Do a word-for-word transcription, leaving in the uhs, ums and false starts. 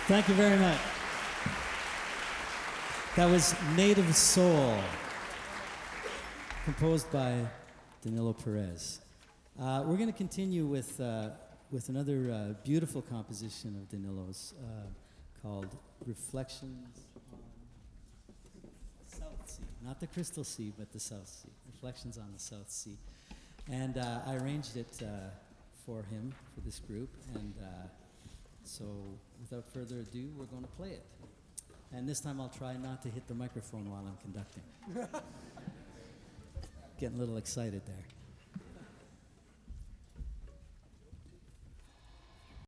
Thank you very much. That was Native Soul, composed by Danilo Perez. Uh, we're going to continue with, uh, with another uh, beautiful composition of Danilo's uh, called Reflections on the South Sea. Not the Crystal Sea, but the South Sea. Reflections on the South Sea. And uh, I arranged it uh, for him, for this group, and uh, so without further ado, we're going to play it. And this time I'll try not to hit the microphone while I'm conducting. Getting a little excited there.